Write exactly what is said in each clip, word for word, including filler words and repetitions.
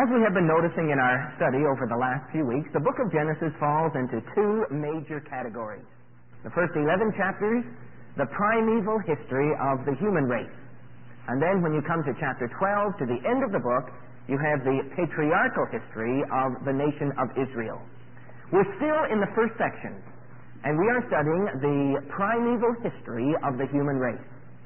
As we have been noticing in our study over the last few weeks, the book of Genesis falls into two major categories. The first eleven chapters, the primeval history of the human race. And then when you come to chapter twelve, to the end of the book, you have the patriarchal history of the nation of Israel. We're still in the first section, and we are studying the primeval history of the human race.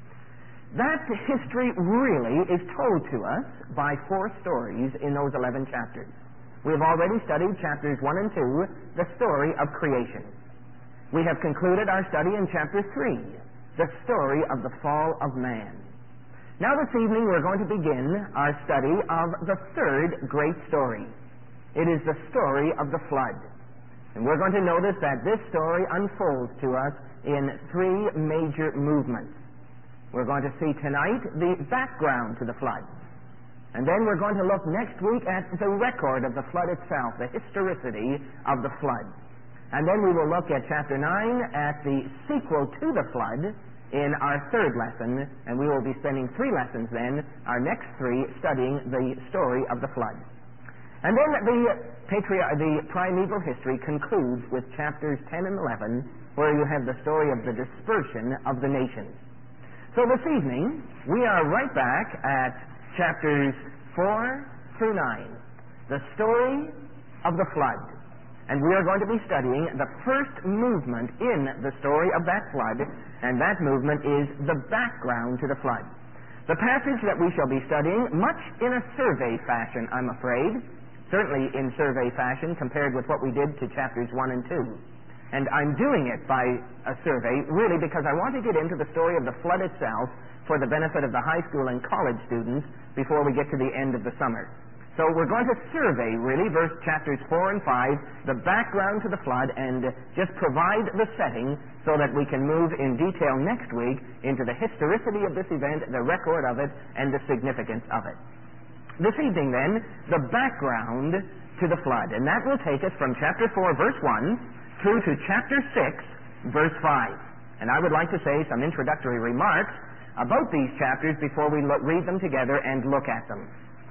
That history really is told to us by four stories in those eleven chapters. We have already studied chapters one and two, the story of creation. We have concluded our study in chapter three, the story of the fall of man. Now this evening we're going to begin our study of the third great story. It is the story of the flood. And we're going to notice that this story unfolds to us in three major movements. We're going to see tonight the background to the flood. And then we're going to look next week at the record of the flood itself, the historicity of the flood. And then we will look at chapter nine at the sequel to the flood in our third lesson, and we will be spending three lessons then, our next three, studying the story of the flood. And then the, patri- the primeval history concludes with chapters ten and eleven, where you have the story of the dispersion of the nations. So this evening, we are right back at chapters four through nine, the story of the flood. And we are going to be studying the first movement in the story of that flood, and that movement is the background to the flood. The passage that we shall be studying, much in a survey fashion, I'm afraid, certainly in survey fashion compared with what we did to chapters one and two. And I'm doing it by a survey really because I want to get into the story of the flood itself for the benefit of the high school and college students before we get to the end of the summer. So we're going to survey really verse chapters four and five, the background to the flood, and just provide the setting so that we can move in detail next week into the historicity of this event, the record of it, and the significance of it. This evening then, the background to the flood, and that will take us from chapter four verse one through to chapter six, verse five. And I would like to say some introductory remarks about these chapters before we look, read them together and look at them.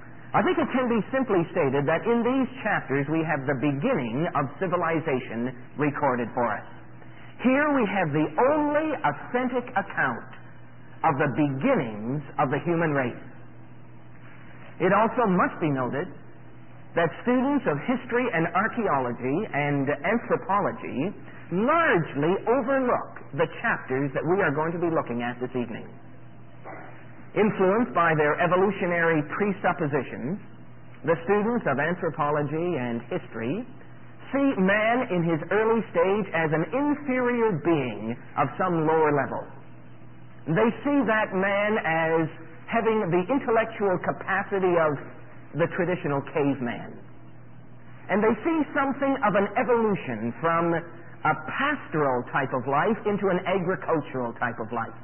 I think it can be simply stated that in these chapters we have the beginning of civilization recorded for us. Here we have the only authentic account of the beginnings of the human race. It also must be noted that students of history and archaeology and anthropology largely overlook the chapters that we are going to be looking at this evening. Influenced by their evolutionary presuppositions, the students of anthropology and history see man in his early stage as an inferior being of some lower level. They see that man as having the intellectual capacity of the traditional caveman. And they see something of an evolution from a pastoral type of life into an agricultural type of life.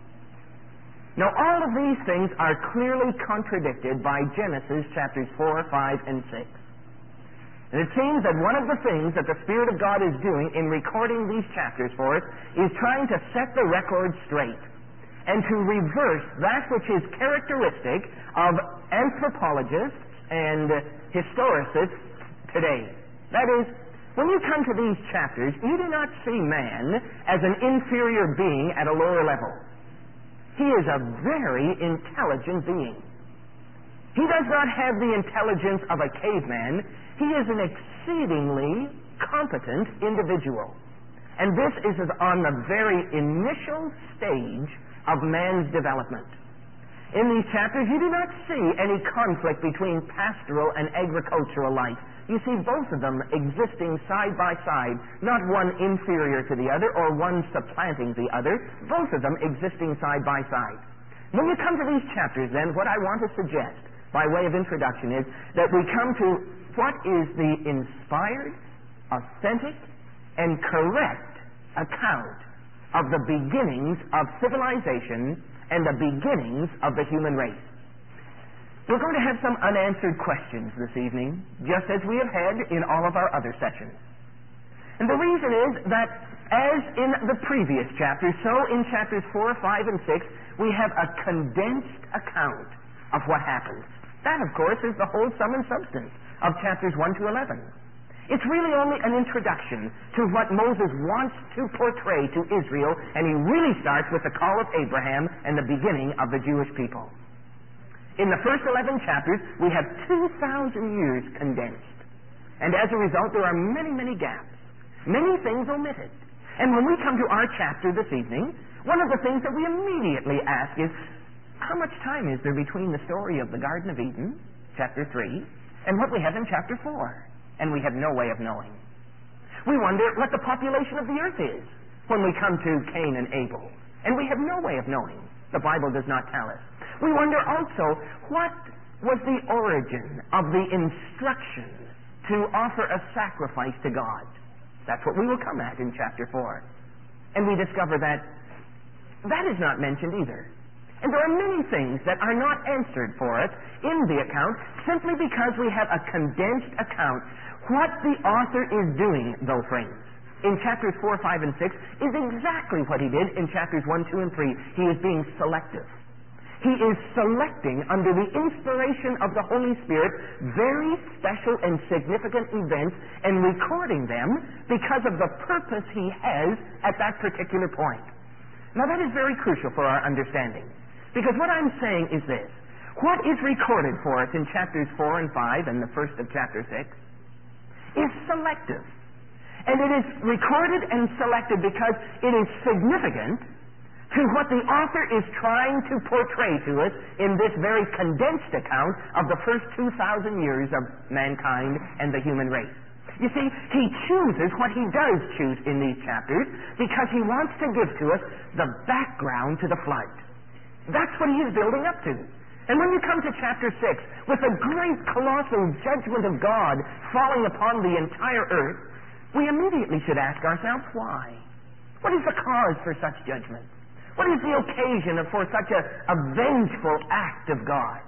Now, all of these things are clearly contradicted by Genesis chapters four, five, and six. And it seems that one of the things that the Spirit of God is doing in recording these chapters for us is trying to set the record straight and to reverse that which is characteristic of anthropologists and historicists today. That is, when you come to these chapters, you do not see man as an inferior being at a lower level. He is a very intelligent being. He does not have the intelligence of a caveman. He is an exceedingly competent individual. And this is on the very initial stage of man's development. In these chapters, you do not see any conflict between pastoral and agricultural life. You see both of them existing side by side, not one inferior to the other or one supplanting the other, both of them existing side by side. When you come to these chapters, then, what I want to suggest by way of introduction is that we come to what is the inspired, authentic, and correct account of the beginnings of civilization and the beginnings of the human race. We're going to have some unanswered questions this evening, just as we have had in all of our other sessions. And the reason is that, as in the previous chapters, so in chapters four, five, and six, we have a condensed account of what happens. That, of course, is the whole sum and substance of chapters one to eleven. It's really only an introduction to what Moses wants to portray to Israel, and he really starts with the call of Abraham and the beginning of the Jewish people. In the first eleven chapters, we have two thousand years condensed. And as a result, there are many, many gaps, many things omitted. And when we come to our chapter this evening, one of the things that we immediately ask is, how much time is there between the story of the Garden of Eden, chapter three, and what we have in chapter four? And we have no way of knowing. We wonder what the population of the earth is when we come to Cain and Abel. And we have no way of knowing. The Bible does not tell us. We wonder also, what was the origin of the instruction to offer a sacrifice to God? That's what we will come at in chapter four. And we discover that that is not mentioned either. And there are many things that are not answered for us in the account simply because we have a condensed account. What the author is doing, though, friends, in chapters four, five, and six is exactly what he did in chapters one, two, and three. He is being selective. He is selecting, under the inspiration of the Holy Spirit, very special and significant events and recording them because of the purpose he has at that particular point. Now, that is very crucial for our understanding. Because what I'm saying is this. What is recorded for us in chapters four and five and the first of chapter six is selective. And it is recorded and selected because it is significant to what the author is trying to portray to us in this very condensed account of the first two thousand years of mankind and the human race. You see, he chooses what he does choose in these chapters because he wants to give to us the background to the flood. That's what he is building up to. And when you come to chapter six, with the great colossal judgment of God falling upon the entire earth, we immediately should ask ourselves, why? What is the cause for such judgment? What is the occasion for such a, a vengeful act of God?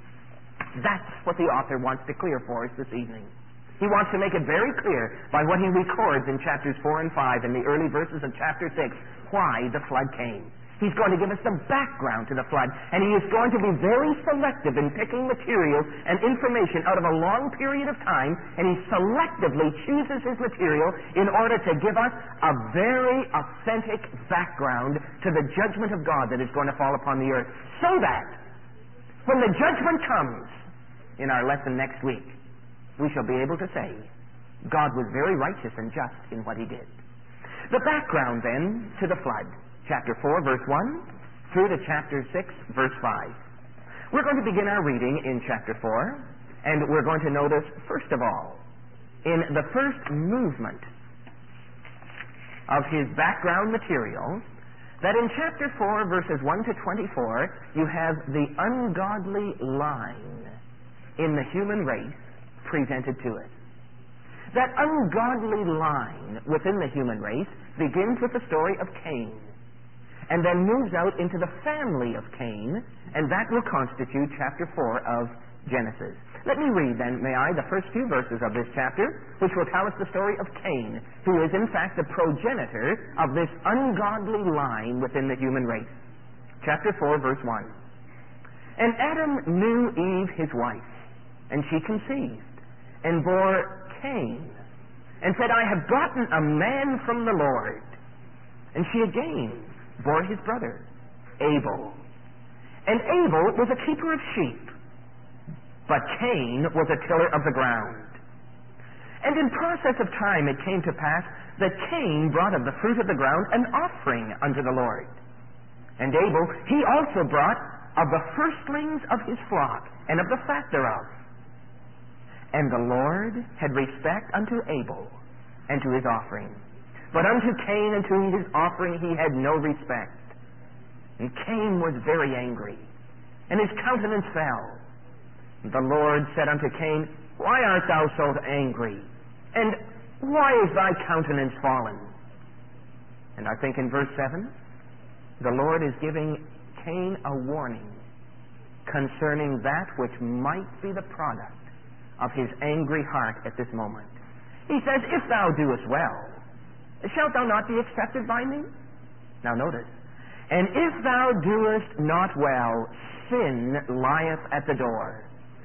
That's what the author wants to clear for us this evening. He wants to make it very clear by what he records in chapters four and five and the early verses of chapter six, why the flood came. He's going to give us the background to the flood, and he is going to be very selective in picking material and information out of a long period of time, and he selectively chooses his material in order to give us a very authentic background to the judgment of God that is going to fall upon the earth, so that when the judgment comes in our lesson next week, we shall be able to say, God was very righteous and just in what he did. The background, then, to the flood. Chapter four, verse one, through to chapter six, verse five. We're going to begin our reading in chapter four, and we're going to notice, first of all, in the first movement of his background material, that in chapter four, verses one to twenty-four, you have the ungodly line in the human race presented to us. That ungodly line within the human race begins with the story of Cain, and then moves out into the family of Cain, and that will constitute chapter four of Genesis. Let me read then, may I, the first few verses of this chapter, which will tell us the story of Cain, who is in fact the progenitor of this ungodly line within the human race. Chapter four, verse one. And Adam knew Eve his wife, and she conceived, and bore Cain, and said, I have gotten a man from the Lord. And she again bore his brother, Abel. And Abel was a keeper of sheep, but Cain was a tiller of the ground. And in process of time it came to pass that Cain brought of the fruit of the ground an offering unto the Lord. And Abel, he also brought of the firstlings of his flock, and of the fat thereof. And the Lord had respect unto Abel, and to his offering. But unto Cain and to his offering he had no respect. And Cain was very angry, and his countenance fell. And the Lord said unto Cain, Why art thou so angry? And why is thy countenance fallen? And I think in verse seven, the Lord is giving Cain a warning concerning that which might be the product of his angry heart at this moment. He says, If thou doest well, shalt thou not be accepted by me? Now notice. And if thou doest not well, sin lieth at the door,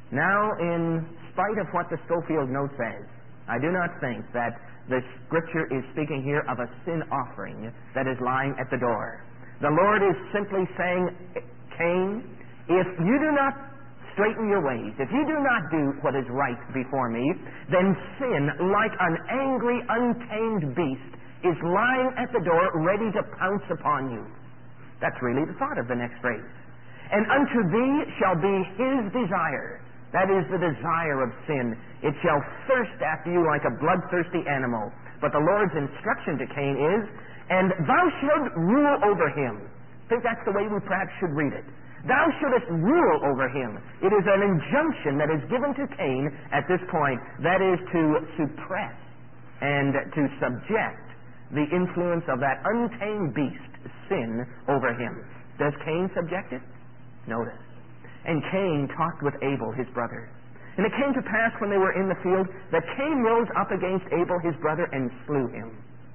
Now, in spite of what the Schofield note says, I do not think that the Scripture is speaking here of a sin offering that is lying at the door. The Lord is simply saying, Cain, if you do not straighten your ways, if you do not do what is right before me, then sin, like an angry, untamed beast, is lying at the door ready to pounce upon you. That's really the thought of the next phrase. And unto thee shall be his desire. That is the desire of sin. It shall thirst after you like a bloodthirsty animal. But the Lord's instruction to Cain is, and thou shalt rule over him. I think that's the way we perhaps should read it. Thou shouldest rule over him. It is an injunction that is given to Cain at this point. That is to suppress and to subject the influence of that untamed beast, sin, over him. Does Cain subject it? Notice. And Cain talked with Abel, his brother. And it came to pass when they were in the field that Cain rose up against Abel, his brother, and slew him.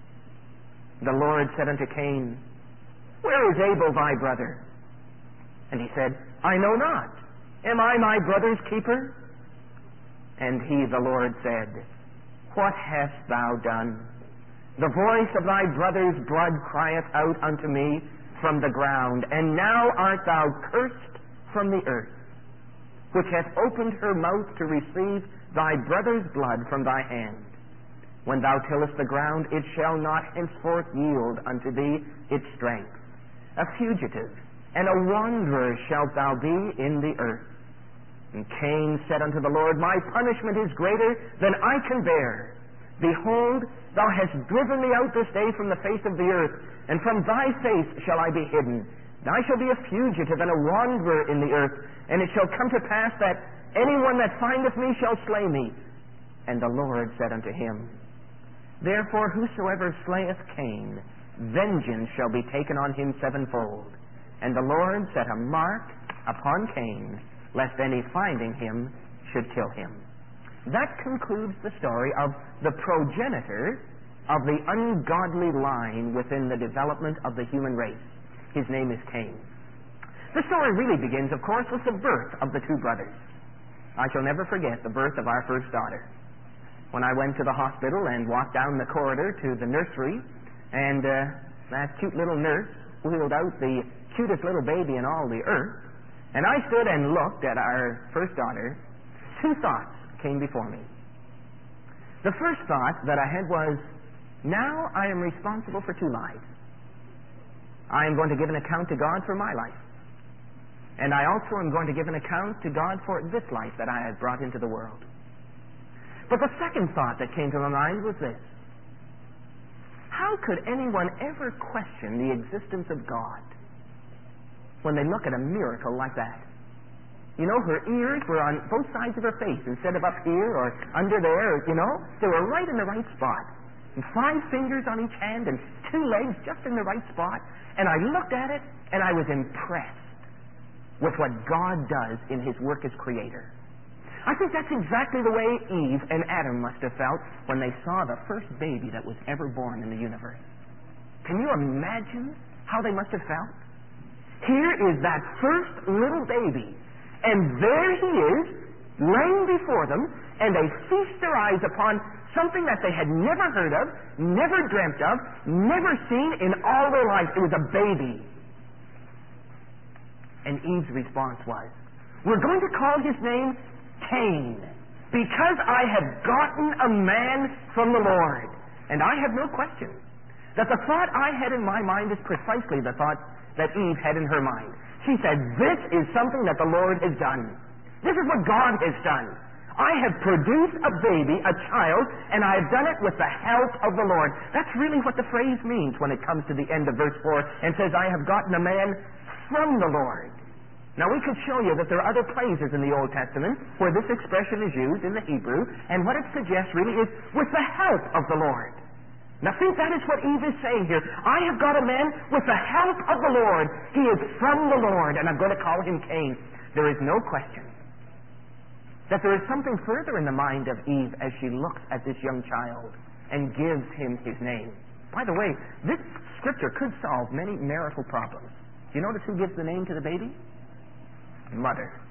The Lord said unto Cain, Where is Abel thy brother? And he said, I know not. Am I my brother's keeper? And he, the Lord, said, What hast thou done? The voice of thy brother's blood crieth out unto me from the ground, and now art thou cursed from the earth, which hath opened her mouth to receive thy brother's blood from thy hand. When thou tillest the ground, it shall not henceforth yield unto thee its strength. A fugitive and a wanderer shalt thou be in the earth. And Cain said unto the Lord, My punishment is greater than I can bear. Behold, thou hast driven me out this day from the face of the earth, and from thy face shall I be hidden. And I shall be a fugitive and a wanderer in the earth, and it shall come to pass that anyone that findeth me shall slay me. And the Lord said unto him, Therefore whosoever slayeth Cain, vengeance shall be taken on him sevenfold. And the Lord set a mark upon Cain, lest any finding him should kill him. That concludes the story of the progenitor of the ungodly line within the development of the human race. His name is Cain. The story really begins, of course, with the birth of the two brothers. I shall never forget the birth of our first daughter. When I went to the hospital and walked down the corridor to the nursery, and uh, that cute little nurse wheeled out the cutest little baby in all the earth, and I stood and looked at our first daughter, two thoughts came before me. The first thought that I had was, now I am responsible for two lives. I am going to give an account to God for my life. And I also am going to give an account to God for this life that I have brought into the world. But the second thought that came to my mind was this. How could anyone ever question the existence of God when they look at a miracle like that? You know, her ears were on both sides of her face instead of up here or under there, you know. They were right in the right spot. And five fingers on each hand and two legs just in the right spot. And I looked at it and I was impressed with what God does in His work as Creator. I think that's exactly the way Eve and Adam must have felt when they saw the first baby that was ever born in the universe. Can you imagine how they must have felt? Here is that first little baby, and there he is, laying before them, and they feast their eyes upon something that they had never heard of, never dreamt of, never seen in all their life. It was a baby. And Eve's response was, we're going to call his name Cain, because I have gotten a man from the Lord. And I have no question that the thought I had in my mind is precisely the thought that Eve had in her mind. She said, this is something that the Lord has done. This is what God has done. I have produced a baby, a child, and I have done it with the help of the Lord. That's really what the phrase means when it comes to the end of verse four and says, I have gotten a man from the Lord. Now, we could show you that there are other places in the Old Testament where this expression is used in the Hebrew, and what it suggests really is with the help of the Lord. Now, I think that is what Eve is saying here. I have got a man with the help of the Lord. He is from the Lord, and I'm going to call him Cain. There is no question that there is something further in the mind of Eve as she looks at this young child and gives him his name. By the way, this scripture could solve many marital problems. Do you notice who gives the name to the baby? Mother.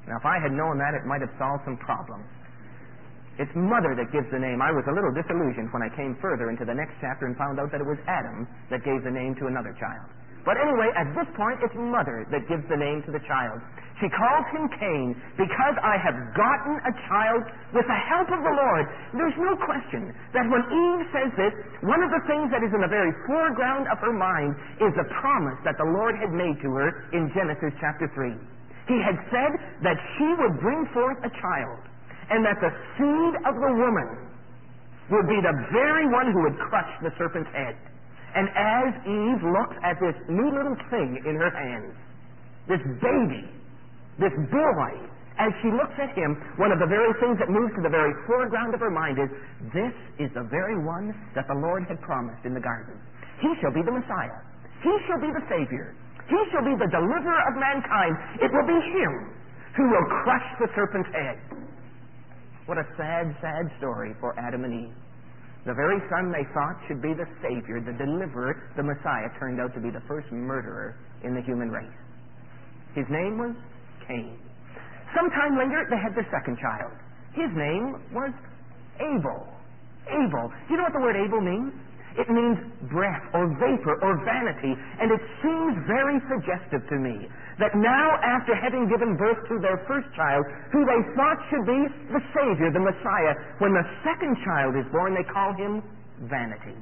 Now, if I had known that, it might have solved some problems. It's mother that gives the name. I was a little disillusioned when I came further into the next chapter and found out that it was Adam that gave the name to another child. But anyway, at this point, it's mother that gives the name to the child. She calls him Cain because I have gotten a child with the help of the Lord. There's no question that when Eve says this, one of the things that is in the very foreground of her mind is the promise that the Lord had made to her in Genesis chapter three. He had said that she would bring forth a child, and that the seed of the woman would be the very one who would crush the serpent's head. And as Eve looks at this new little thing in her hands, this baby, this boy, as she looks at him, one of the very things that moves to the very foreground of her mind is, this is the very one that the Lord had promised in the garden. He shall be the Messiah. He shall be the Savior. He shall be the deliverer of mankind. It will be him who will crush the serpent's head. What a sad, sad story for Adam and Eve. The very son they thought should be the Savior, the deliverer, the Messiah, turned out to be the first murderer in the human race. His name was Cain. Sometime later, they had their second child. His name was Abel. Abel. Do you know what the word Abel means? It means breath or vapor or vanity, and it seems very suggestive to me that now, after having given birth to their first child, who they thought should be the Savior, the Messiah, when the second child is born, they call him vanity.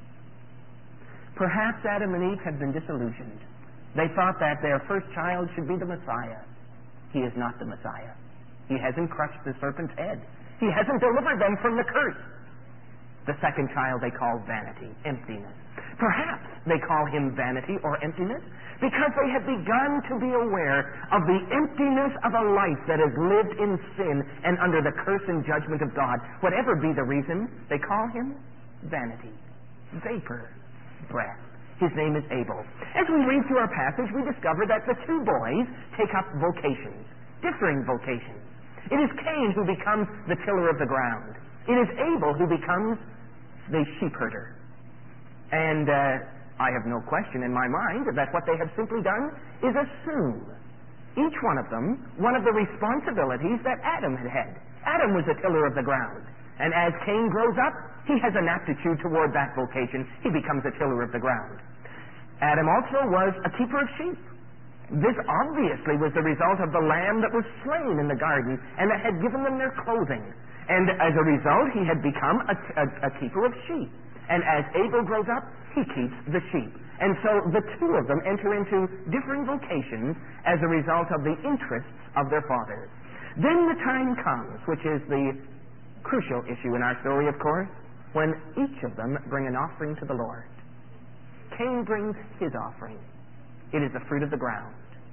Perhaps Adam and Eve had been disillusioned. They thought that their first child should be the Messiah. He is not the Messiah. He hasn't crushed the serpent's head. He hasn't delivered them from the curse. The second child they call vanity, emptiness. Perhaps they call him vanity or emptiness because they have begun to be aware of the emptiness of a life that has lived in sin and under the curse and judgment of God. Whatever be the reason, they call him vanity, vapor, breath. His name is Abel. As we read through our passage, we discover that the two boys take up vocations, differing vocations. It is Cain who becomes the tiller of the ground. It is Abel who becomes the sheep herder. And uh, I have no question in my mind that what they have simply done is assume, each one of them, one of the responsibilities that Adam had had. Adam was the tiller of the ground. And as Cain grows up, he has an aptitude toward that vocation. He becomes a tiller of the ground. Adam also was a keeper of sheep. This obviously was the result of the lamb that was slain in the garden and that had given them their clothing. And as a result, he had become a, a, a keeper of sheep. And as Abel grows up, he keeps the sheep. And so the two of them enter into differing vocations as a result of the interests of their father. Then the time comes, which is the crucial issue in our story, of course, when each of them bring an offering to the Lord. Cain brings his offering. It is the fruit of the ground.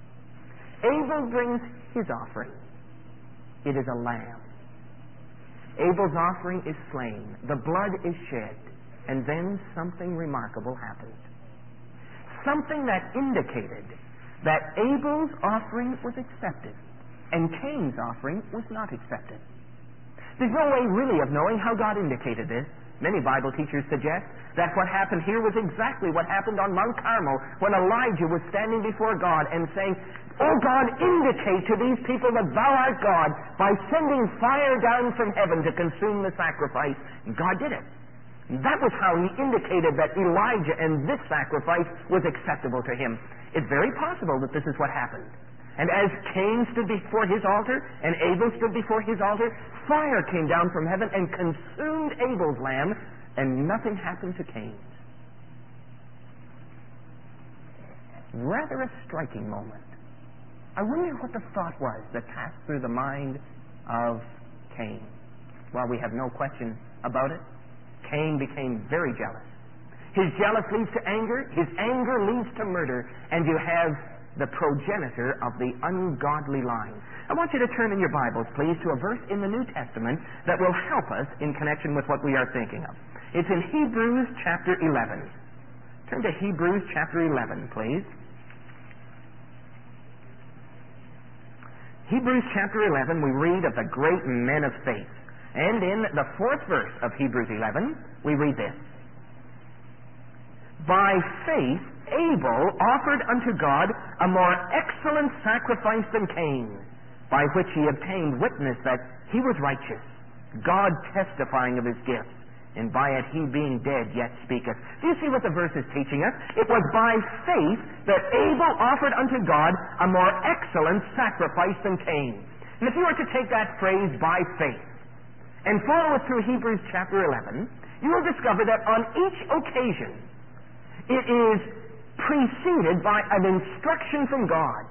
Abel brings his offering. It is a lamb. Abel's offering is slain. The blood is shed. And then something remarkable happened. Something that indicated that Abel's offering was accepted and Cain's offering was not accepted. There's no way really of knowing how God indicated this. Many Bible teachers suggest that what happened here was exactly what happened on Mount Carmel when Elijah was standing before God and saying, "Oh God, indicate to these people that thou art God by sending fire down from heaven to consume the sacrifice." And God did it. That was how he indicated that Elijah and this sacrifice was acceptable to him. It's very possible that this is what happened. And as Cain stood before his altar and Abel stood before his altar, fire came down from heaven and consumed Abel's lamb, and nothing happened to Cain's. Rather a striking moment. I wonder what the thought was that passed through the mind of Cain. Well, we have no question about it. Cain became very jealous. His jealous leads to anger. His anger leads to murder. And you have the progenitor of the ungodly line. I want you to turn in your Bibles, please, to a verse in the New Testament that will help us in connection with what we are thinking of. It's in Hebrews chapter eleven. Turn to Hebrews chapter eleven, please. Hebrews chapter eleven, we read of the great men of faith. And in the fourth verse of Hebrews eleven, we read this. By faith, Abel offered unto God a more excellent sacrifice than Cain, by which he obtained witness that he was righteous, God testifying of his gifts, and by it he being dead yet speaketh. Do you see what the verse is teaching us? It was by faith that Abel offered unto God a more excellent sacrifice than Cain. And if you were to take that phrase, by faith, and follow it through Hebrews chapter eleven, you will discover that on each occasion it is preceded by an instruction from God.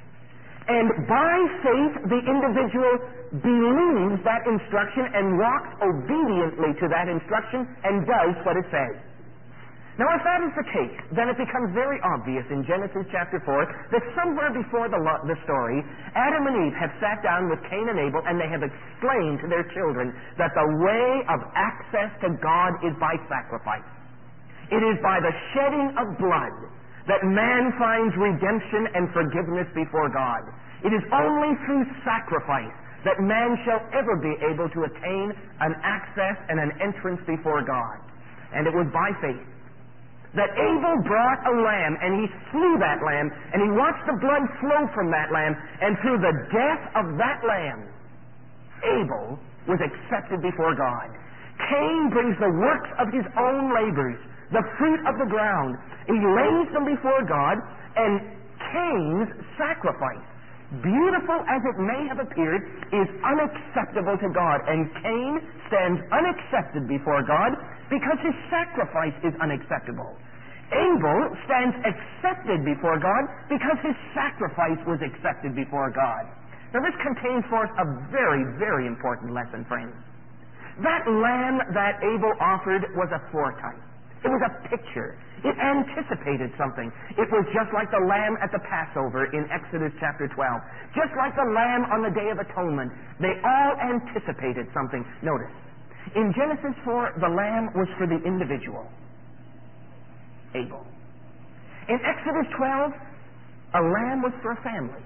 And by faith, the individual believes that instruction and walks obediently to that instruction and does what it says. Now, if that is the case, then it becomes very obvious in Genesis chapter four that somewhere before the, lo- the story, Adam and Eve have sat down with Cain and Abel, and they have explained to their children that the way of access to God is by sacrifice. It is by the shedding of blood that man finds redemption and forgiveness before God. It is only through sacrifice that man shall ever be able to attain an access and an entrance before God. And it was by faith that Abel brought a lamb, and he slew that lamb, and he watched the blood flow from that lamb, and through the death of that lamb, Abel was accepted before God. Cain brings the works of his own labors, the fruit of the ground. He lays them before God, and Cain's sacrifice, beautiful as it may have appeared, is unacceptable to God. And Cain stands unaccepted before God because his sacrifice is unacceptable. Abel stands accepted before God because his sacrifice was accepted before God. Now this contains for us a very, very important lesson, friends. That lamb that Abel offered was a foretype. It was a picture. It anticipated something. It was just like the lamb at the Passover in Exodus chapter twelve. Just like the lamb on the Day of Atonement. They all anticipated something. Notice, in Genesis four, the lamb was for the individual, Abel. In Exodus twelve, a lamb was for a family.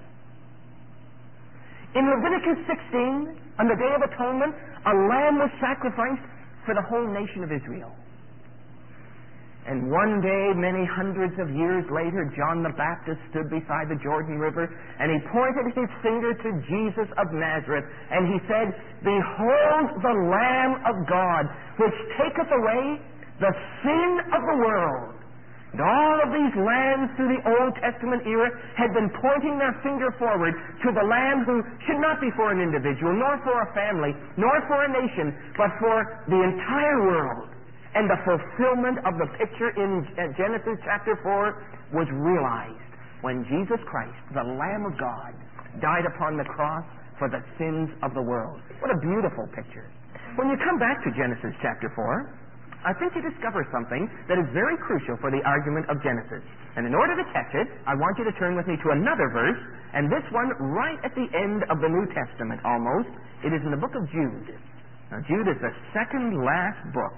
In Leviticus sixteen, on the Day of Atonement, a lamb was sacrificed for the whole nation of Israel. And one day, many hundreds of years later, John the Baptist stood beside the Jordan River, and he pointed his finger to Jesus of Nazareth, and he said, "Behold the Lamb of God, which taketh away the sin of the world." And all of these lambs through the Old Testament era had been pointing their finger forward to the Lamb who should not be for an individual, nor for a family, nor for a nation, but for the entire world. And the fulfillment of the picture in Genesis chapter four was realized when Jesus Christ, the Lamb of God, died upon the cross for the sins of the world. What a beautiful picture. When you come back to Genesis chapter four, I think you discover something that is very crucial for the argument of Genesis. And in order to catch it, I want you to turn with me to another verse, and this one right at the end of the New Testament almost. It is in the book of Jude. Now, Jude is the second last book.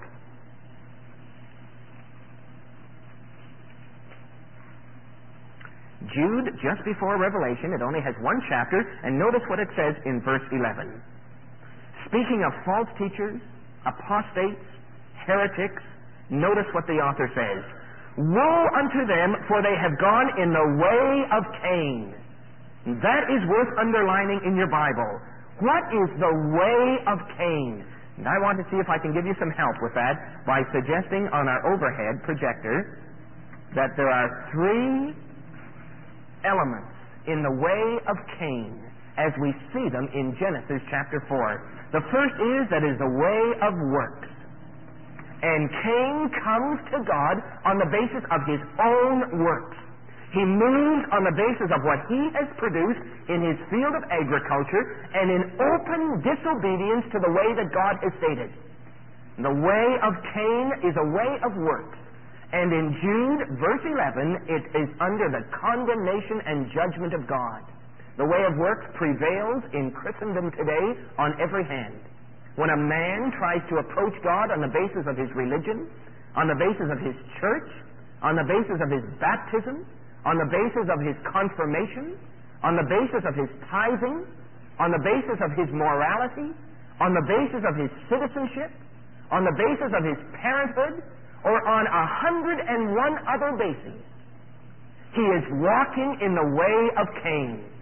Jude, just before Revelation, it only has one chapter, and notice what it says in verse eleven. Speaking of false teachers, apostates, heretics, notice what the author says. Woe unto them, for they have gone in the way of Cain. That is worth underlining in your Bible. What is the way of Cain? And I want to see if I can give you some help with that by suggesting on our overhead projector that there are three elements in the way of Cain as we see them in Genesis chapter four. The first is that is the way of works. And Cain comes to God on the basis of his own works. He moves on the basis of what he has produced in his field of agriculture and in open disobedience to the way that God has stated. The way of Cain is a way of works. And in Jude, verse eleven, it is under the condemnation and judgment of God. The way of works prevails in Christendom today on every hand. When a man tries to approach God on the basis of his religion, on the basis of his church, on the basis of his baptism, on the basis of his confirmation, on the basis of his tithing, on the basis of his morality, on the basis of his citizenship, on the basis of his parenthood, or on a hundred and one other bases, he is walking in the way of Cain.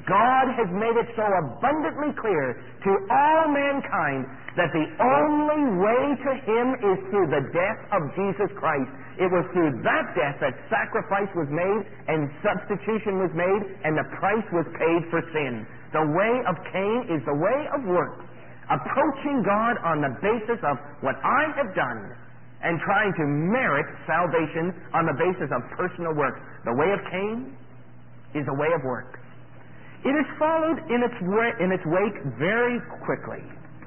God has made it so abundantly clear to all mankind that the only way to Him is through the death of Jesus Christ. It was through that death that sacrifice was made and substitution was made and the price was paid for sin. The way of Cain is the way of works, approaching God on the basis of what I have done and trying to merit salvation on the basis of personal works. The way of Cain is the way of works. It is followed in its, way, in its wake very quickly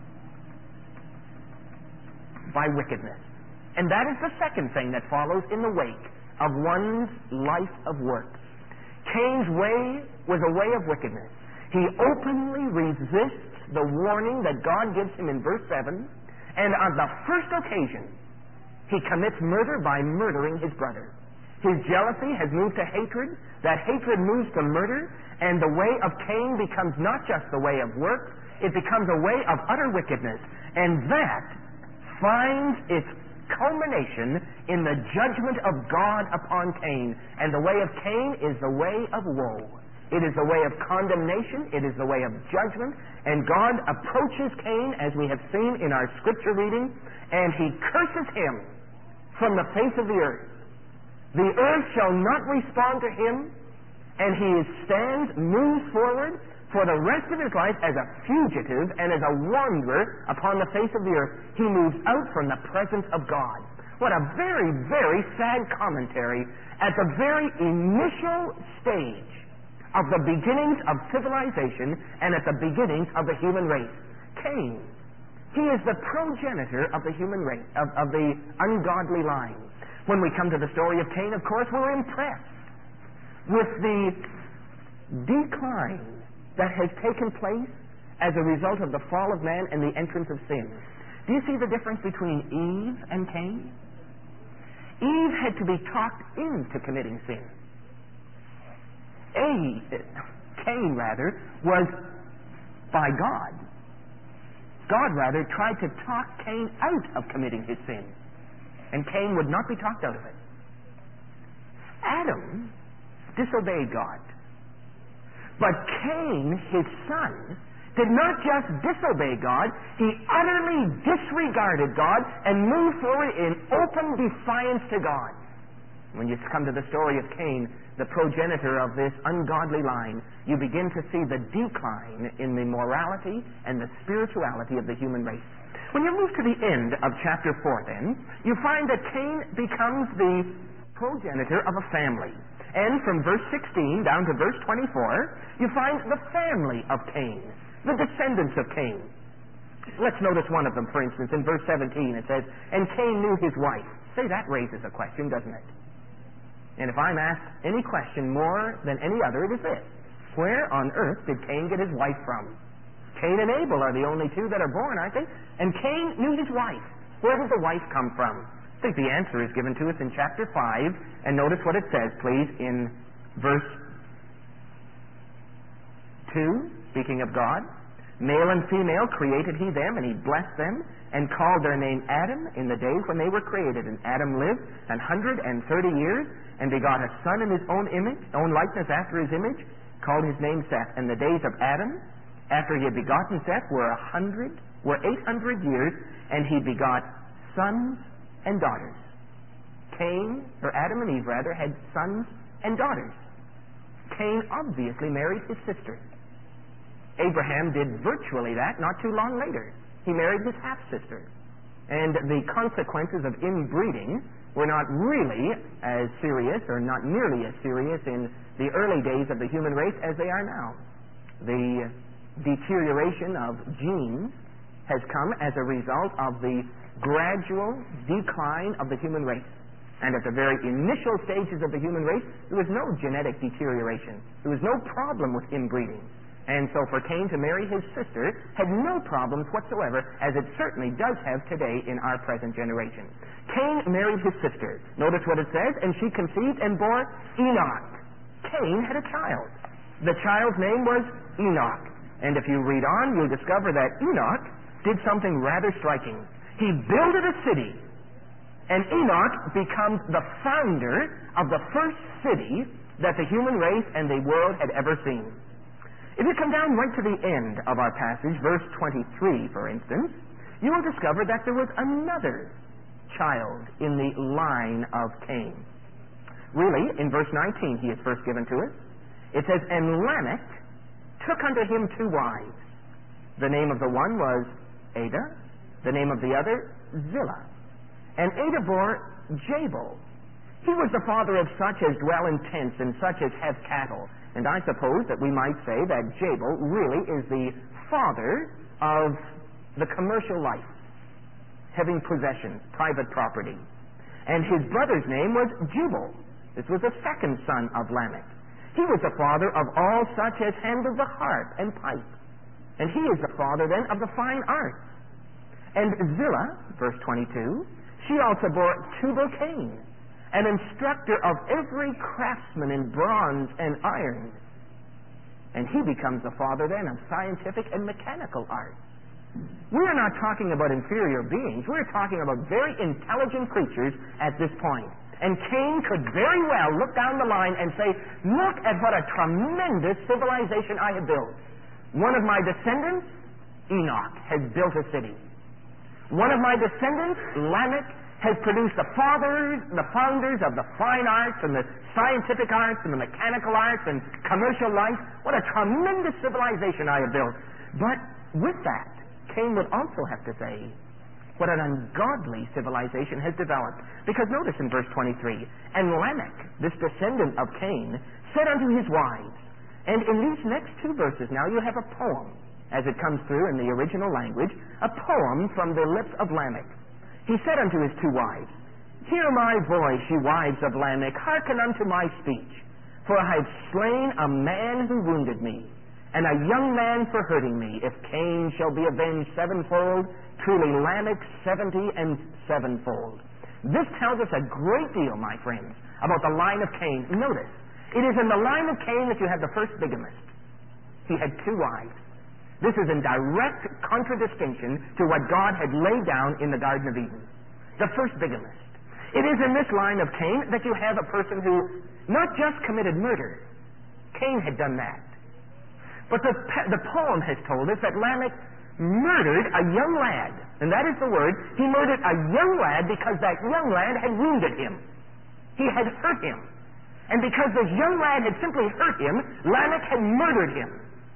by wickedness. And that is the second thing that follows in the wake of one's life of works. Cain's way was a way of wickedness. He openly resists the warning that God gives him in verse seven, and on the first occasion, he commits murder by murdering his brother. His jealousy has moved to hatred. That hatred moves to murder, and the way of Cain becomes not just the way of works, it becomes a way of utter wickedness. And that finds its culmination in the judgment of God upon Cain. And the way of Cain is the way of woe. It is the way of condemnation. It is the way of judgment. And God approaches Cain, as we have seen in our scripture reading, and He curses him from the face of the earth. The earth shall not respond to him, and he stands, moves forward for the rest of his life as a fugitive and as a wanderer upon the face of the earth. He moves out from the presence of God. What a very, very sad commentary at the very initial stage of the beginnings of civilization and at the beginnings of the human race. Cain, he is the progenitor of the human race, of, of the ungodly line. When we come to the story of Cain, of course, we're impressed with the decline that has taken place as a result of the fall of man and the entrance of sin. Do you see the difference between Eve and Cain? Eve had to be talked into committing sin. A, Cain, rather, was by God. God, rather, tried to talk Cain out of committing his sin. And Cain would not be talked out of it. Adam disobeyed God. But Cain, his son, did not just disobey God, he utterly disregarded God and moved forward in open defiance to God. When you come to the story of Cain, the progenitor of this ungodly line, you begin to see the decline in the morality and the spirituality of the human race. When you move to the end of chapter four, then, you find that Cain becomes the progenitor of a family. And from verse sixteen down to verse twenty-four, you find the family of Cain, the descendants of Cain. Let's notice one of them, for instance. In verse seventeen, it says, "And Cain knew his wife." Say, that raises a question, doesn't it? And if I'm asked any question more than any other, it is this: where on earth did Cain get his wife from? Cain and Abel are the only two that are born, aren't they? And Cain knew his wife. Where did the wife come from? I think the answer is given to us in chapter five, and notice what it says, please, in verse two, speaking of God. "Male and female created He them, and He blessed them, and called their name Adam in the day when they were created. And Adam lived an hundred and thirty years, and begot a son in his own image, own likeness after his image, called his name Seth. And the days of Adam, after he had begotten Seth, were a hundred, were eight hundred years, and he begot sons and daughters." Cain, or Adam and Eve rather, had sons and daughters. Cain obviously married his sister. Abraham did virtually that not too long later. He married his half-sister. And the consequences of inbreeding were not really as serious, or not nearly as serious, in the early days of the human race as they are now. The deterioration of genes has come as a result of the gradual decline of the human race. And at the very initial stages of the human race, there was no genetic deterioration. There was no problem with inbreeding. And so for Cain to marry his sister had no problems whatsoever, as it certainly does have today in our present generation. Cain married his sister. Notice what it says, "And she conceived and bore Enoch." Cain had a child. The child's name was Enoch. And if you read on, you'll discover that Enoch did something rather striking. He builded a city, and Enoch becomes the founder of the first city that the human race and the world had ever seen. If you come down right to the end of our passage, verse twenty-three, for instance, you will discover that there was another child in the line of Cain. Really, in verse nineteen, he is first given to us. It says, "And Lamech took unto him two wives. The name of the one was Adah, the name of the other Zillah. And Adah bore Jabal. He was the father of such as dwell in tents and such as have cattle." And I suppose that we might say that Jabal really is the father of the commercial life, having possessions, private property. And his brother's name was Jubal. This was the second son of Lamech. He was the father of all such as handle the harp and pipe. And he is the father then of the fine arts. And Zillah, verse twenty-two, she also bore Tubal-Cain, an instructor of every craftsman in bronze and iron. And he becomes the father then of scientific and mechanical arts. We are not talking about inferior beings. We're talking about very intelligent creatures at this point. And Cain could very well look down the line and say, "Look at what a tremendous civilization I have built. One of my descendants, Enoch, has built a city. One of my descendants, Lamech, has produced the fathers, the founders of the fine arts and the scientific arts and the mechanical arts and commercial life. What a tremendous civilization I have built." But with that, Cain would also have to say, what an ungodly civilization has developed. Because notice in verse twenty-three, "And Lamech, this descendant of Cain, said unto his wives," and in these next two verses now you have a poem, as it comes through in the original language, a poem from the lips of Lamech. "He said unto his two wives, Hear my voice, ye wives of Lamech, hearken unto my speech. For I have slain a man who wounded me, and a young man for hurting me. If Cain shall be avenged sevenfold, truly Lamech seventy and sevenfold." This tells us a great deal, my friends, about the line of Cain. Notice, it is in the line of Cain that you have the first bigamist. He had two wives. This is in direct contradistinction to what God had laid down in the Garden of Eden. The first bigamist. It is in this line of Cain that you have a person who not just committed murder. Cain had done that. But the, the poem has told us that Lamech murdered a young lad. And that is the word. He murdered a young lad because that young lad had wounded him. He had hurt him. And because this young lad had simply hurt him, Lamech had murdered him.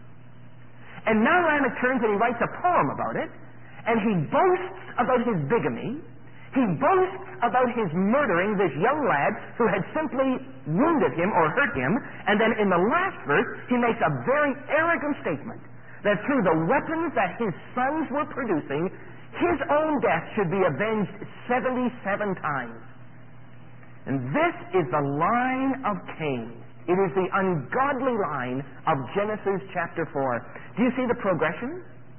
And now Lamech turns and he writes a poem about it, and he boasts about his bigamy. He boasts about his murdering this young lad who had simply wounded him or hurt him. And then in the last verse, he makes a very arrogant statement that through the weapons that his sons were producing, his own death should be avenged seventy-seven times. And this is the line of Cain. It is the ungodly line of Genesis chapter four. Do you see the progression?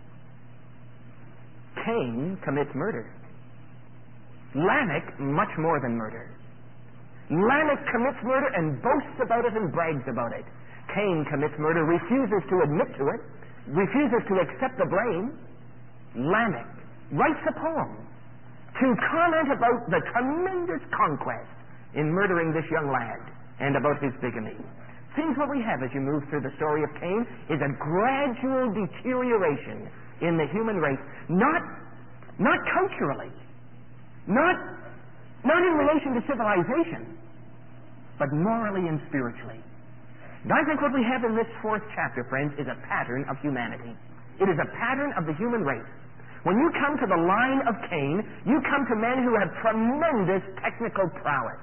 Cain commits murder. Lamech, much more than murder. Lamech commits murder and boasts about it and brags about it. Cain commits murder, refuses to admit to it, refuses to accept the blame. Lamech writes a poem to comment about the tremendous conquest in murdering this young lad and about his bigamy. Seems what we have as you move through the story of Cain is a gradual deterioration in the human race, not, not culturally, not, not in relation to civilization, but morally and spiritually. And I think what we have in this fourth chapter, friends, is a pattern of humanity. It is a pattern of the human race. When you come to the line of Cain, you come to men who have tremendous technical prowess.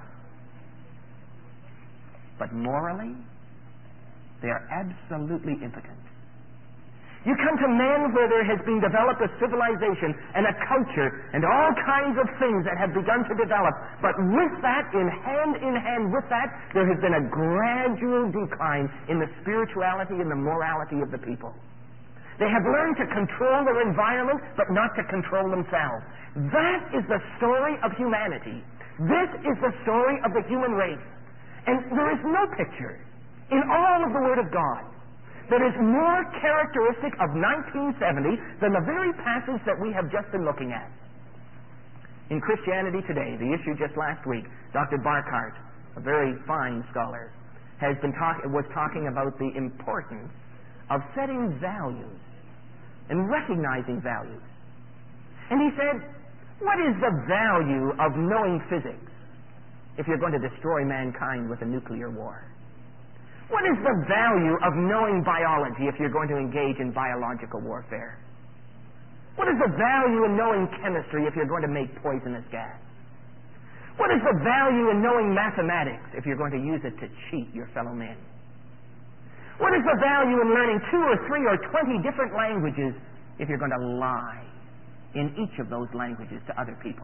But morally, they are absolutely impotent. You come to men where there has been developed a civilization and a culture and all kinds of things that have begun to develop. But with that, in hand in hand with that, there has been a gradual decline in the spirituality and the morality of the people. They have learned to control their environment, but not to control themselves. That is the story of humanity. This is the story of the human race. And there is no picture in all of the Word of God that is more characteristic of nineteen seventy than the very passage that we have just been looking at. In Christianity Today, the issue just last week, Doctor Barkart, a very fine scholar, has been talk- was talking about the importance of setting values and recognizing values. And he said, what is the value of knowing physics if you're going to destroy mankind with a nuclear war? What is the value of knowing biology if you're going to engage in biological warfare? What is the value in knowing chemistry if you're going to make poisonous gas? What is the value in knowing mathematics if you're going to use it to cheat your fellow men? What is the value in learning two or three or twenty different languages if you're going to lie in each of those languages to other people?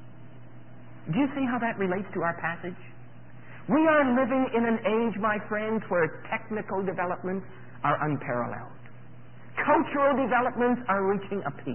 Do you see how that relates to our passage? We are living in an age, my friends, where technical developments are unparalleled. Cultural developments are reaching a peak.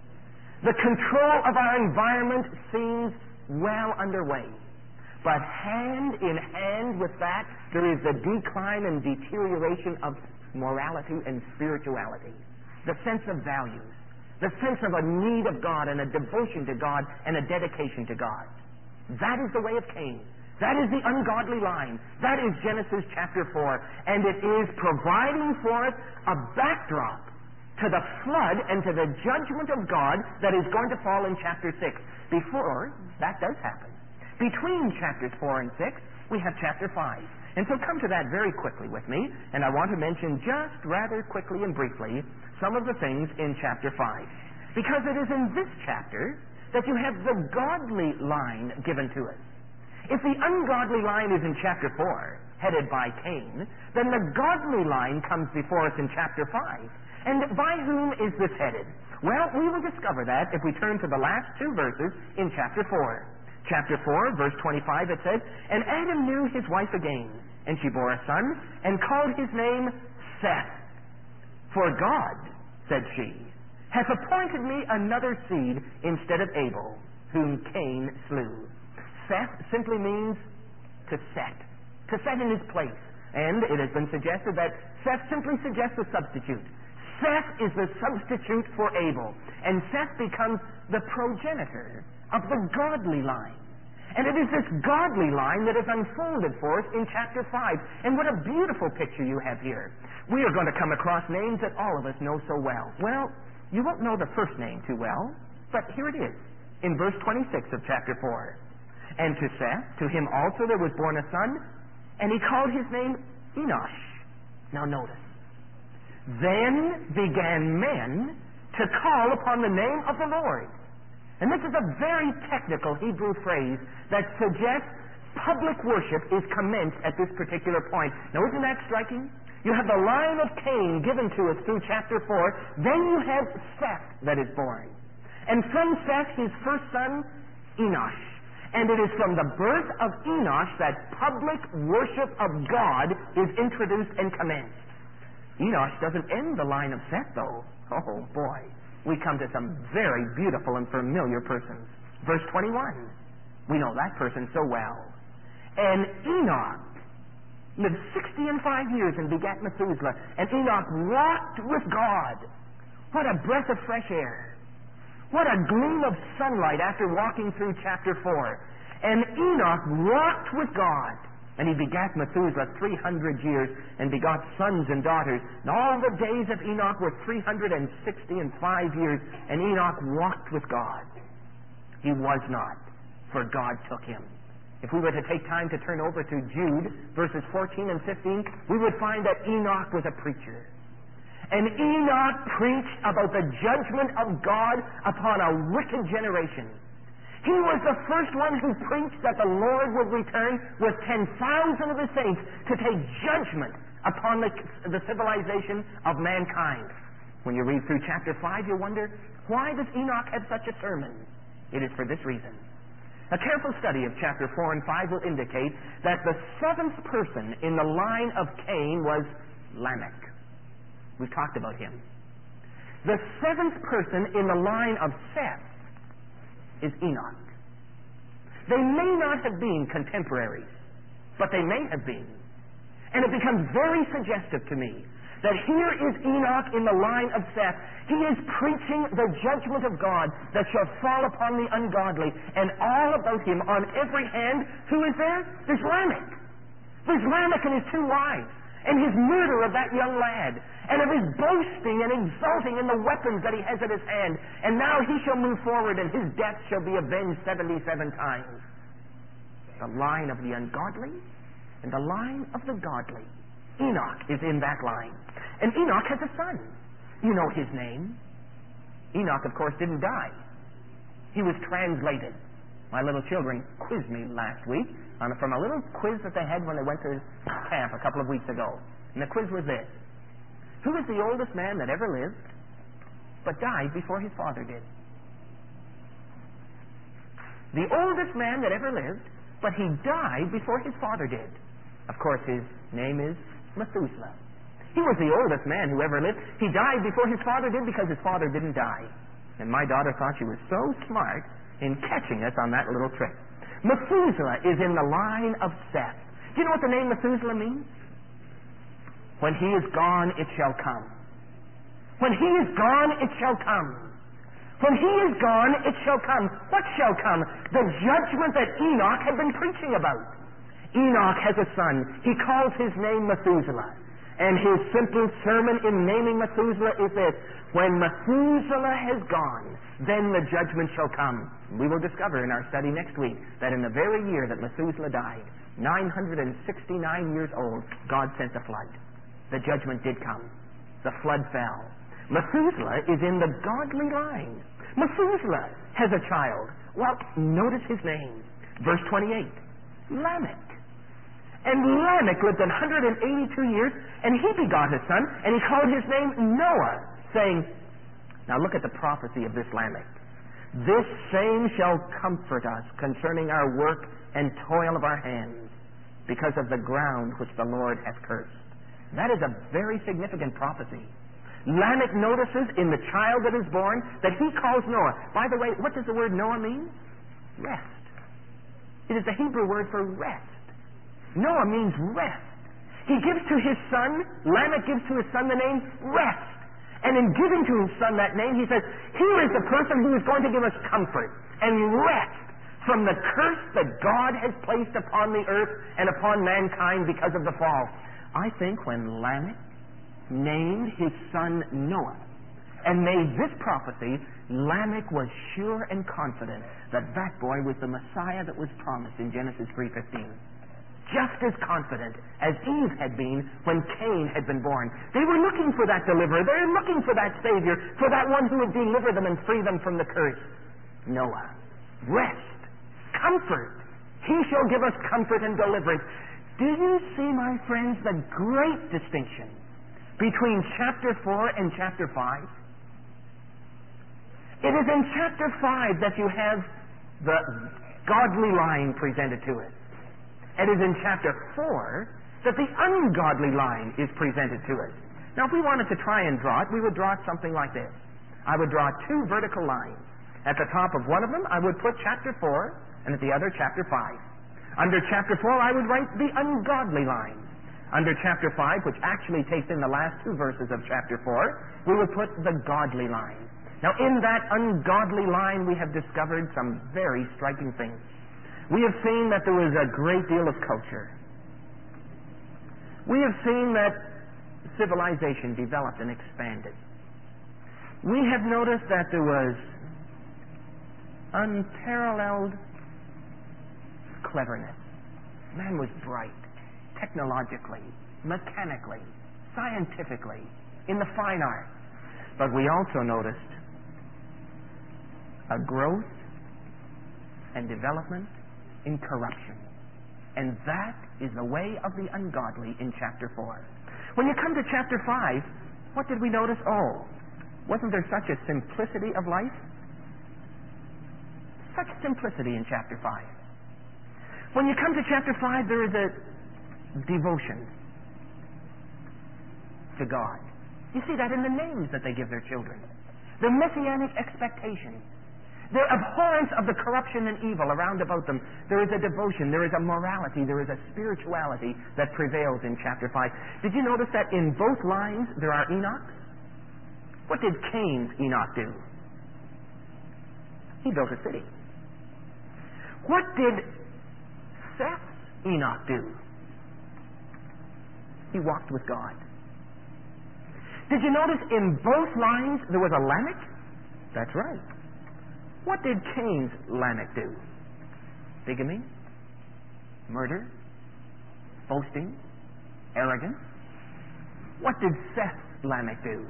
The control of our environment seems well underway. But hand in hand with that, there is the decline and deterioration of morality and spirituality. The sense of values. The sense of a need of God and a devotion to God and a dedication to God. That is the way of Cain. That is the ungodly line. That is Genesis chapter four. And it is providing for us a backdrop to the flood and to the judgment of God that is going to fall in chapter six. Before that does happen, between chapters four and six, we have chapter five. And so come to that very quickly with me, and I want to mention just rather quickly and briefly some of the things in chapter five. Because it is in this chapter that you have the godly line given to us. If the ungodly line is in chapter four, headed by Cain, then the godly line comes before us in chapter five. And by whom is this headed? Well, we will discover that if we turn to the last two verses in chapter four. Chapter four, verse twenty-five, it says, And Adam knew his wife again, and she bore a son, and called his name Seth. For God, said she, hath appointed me another seed instead of Abel, whom Cain slew. Seth simply means to set, to set in his place. And it has been suggested that Seth simply suggests a substitute. Seth is the substitute for Abel, and Seth becomes the progenitor of the godly line. And it is this godly line that is unfolded for us in chapter five. And what a beautiful picture you have here. We are going to come across names that all of us know so well. Well, you won't know the first name too well, but here it is, in verse twenty-six of chapter four. And to Seth, to him also there was born a son, and he called his name Enosh. Now notice. Then began men to call upon the name of the Lord. And this is a very technical Hebrew phrase that suggests public worship is commenced at this particular point. Now, isn't that striking? You have the line of Cain given to us through chapter four. Then you have Seth that is born. And from Seth, his first son, Enosh. And it is from the birth of Enosh that public worship of God is introduced and commenced. Enosh doesn't end the line of Seth, though. Oh, boy. We come to some very beautiful and familiar persons. Verse twenty-one. We know that person so well. And Enoch lived sixty and five years and begat Methuselah. And Enoch walked with God. What a breath of fresh air. What a gleam of sunlight after walking through chapter four. And Enoch walked with God. And he begat Methuselah three hundred years, and begot sons and daughters. And all the days of Enoch were three hundred and sixty and five years, and Enoch walked with God. He was not, for God took him. If we were to take time to turn over to Jude, verses fourteen and fifteen, we would find that Enoch was a preacher. And Enoch preached about the judgment of God upon a wicked generation. He was the first one who preached that the Lord would return with ten thousand of his saints to take judgment upon the, the civilization of mankind. When you read through chapter five, you wonder, why does Enoch have such a sermon? It is for this reason. A careful study of chapter four and five will indicate that the seventh person in the line of Cain was Lamech. We've talked about him. The seventh person in the line of Seth is Enoch. They may not have been contemporaries, but they may have been. And it becomes very suggestive to me that here is Enoch in the line of Seth. He is preaching the judgment of God that shall fall upon the ungodly, and all about him on every hand, who is there? There's Lamech. There's Lamech and his two wives. and his murder of that young lad, and of his boasting and exulting in the weapons that he has at his hand. And now he shall move forward, and his death shall be avenged seventy-seven times. The line of the ungodly and the line of the godly. Enoch is in that line. And Enoch has a son. You know his name. Enoch, of course, didn't die. He was translated. My little children quizzed me last week on, from a little quiz that they had when they went to camp a couple of weeks ago. And the quiz was this: who is the oldest man that ever lived but died before his father did? The oldest man that ever lived, but he died before his father did. Of course, his name is Methuselah. He was the oldest man who ever lived. He died before his father did because his father didn't die. And my daughter thought she was so smart in catching us on that little trick. Methuselah is in the line of Seth. Do you know what the name Methuselah means? When he is gone, it shall come. When he is gone, it shall come. When he is gone, it shall come. What shall come? The judgment that Enoch had been preaching about. Enoch has a son. He calls his name Methuselah. And his simple sermon in naming Methuselah is this: when Methuselah has gone, then the judgment shall come. We will discover in our study next week that in the very year that Methuselah died, nine hundred sixty-nine years old, God sent the flood. The judgment did come. The flood fell. Methuselah is in the godly line. Methuselah has a child. Well, notice his name. Verse twenty-eight. Lamech. And Lamech lived one hundred eighty-two years, and he begot a son, and he called his name Noah, saying, now look at the prophecy of this Lamech. This same shall comfort us concerning our work and toil of our hands, because of the ground which the Lord hath cursed. That is a very significant prophecy. Lamech notices in the child that is born that he calls Noah. By the way, what does the word Noah mean? Rest. It is the Hebrew word for rest. Noah means rest. He gives to his son, Lamech gives to his son the name rest. And in giving to his son that name, he says, here is the person who is going to give us comfort and rest from the curse that God has placed upon the earth and upon mankind because of the fall. I think when Lamech named his son Noah and made this prophecy, Lamech was sure and confident that that boy was the Messiah that was promised in Genesis three fifteen. Just as confident as Eve had been when Cain had been born. They were looking for that deliverer. They were looking for that Savior, for that one who would deliver them and free them from the curse. Noah. Rest. Comfort. He shall give us comfort and deliverance. Do you see, my friends, the great distinction between chapter four and chapter five? It is in chapter five that you have the godly line presented to us. It is in chapter four that the ungodly line is presented to us. Now, if we wanted to try and draw it, we would draw it something like this. I would draw two vertical lines. At the top of one of them, I would put chapter four, and at the other, chapter five. Under chapter four, I would write the ungodly line. Under chapter five, which actually takes in the last two verses of chapter four, we would put the godly line. Now, in that ungodly line, we have discovered some very striking things. We have seen that there was a great deal of culture. We have seen that civilization developed and expanded. We have noticed that there was unparalleled cleverness. Man was bright, technologically, mechanically, scientifically, in the fine arts. But we also noticed a growth and development in corruption. And that is the way of the ungodly in chapter four. When you come to chapter five, what did we notice? Oh, wasn't there such a simplicity of life? Such simplicity in chapter five. When you come to chapter five, there is a devotion to God. You see that in the names that they give their children. Their messianic expectations. Their abhorrence of the corruption and evil around about them. There is a devotion, there is a morality, there is a spirituality that prevails in chapter five. Did you notice that in both lines there are Enochs? What did Cain's Enoch do? He built a city. What did Seth's Enoch do? He walked with God. Did you notice in both lines there was a Lamech? That's right. What did Cain's Lamech do? Bigamy? Murder? Boasting? Arrogance? What did Seth's Lamech do?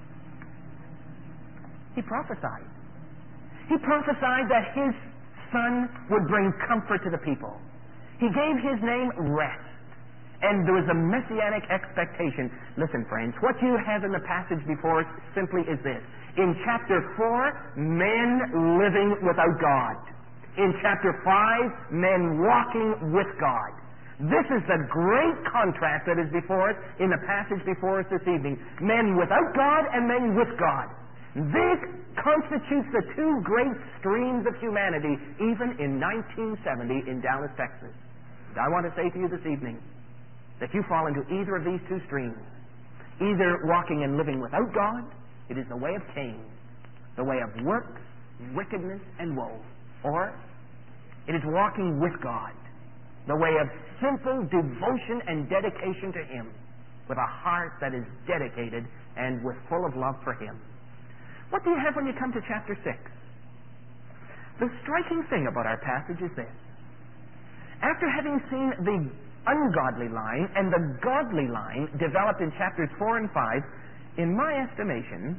He prophesied. He prophesied that his son would bring comfort to the people. He gave his name rest. And there was a messianic expectation. Listen, friends, what you have in the passage before us simply is this. In chapter four, men living without God. In chapter five, men walking with God. This is the great contrast that is before us in the passage before us this evening. Men without God and men with God. This constitutes the two great streams of humanity, even in nineteen seventy in Dallas, Texas. And I want to say to you this evening that you fall into either of these two streams. Either walking and living without God, it is the way of Cain, the way of works, wickedness, and woe. Or it is walking with God, the way of simple devotion and dedication to Him, with a heart that is dedicated and with full of love for Him. What do you have when you come to chapter six? The striking thing about our passage is this. After having seen the ungodly line and the godly line developed in chapters four and five, in my estimation,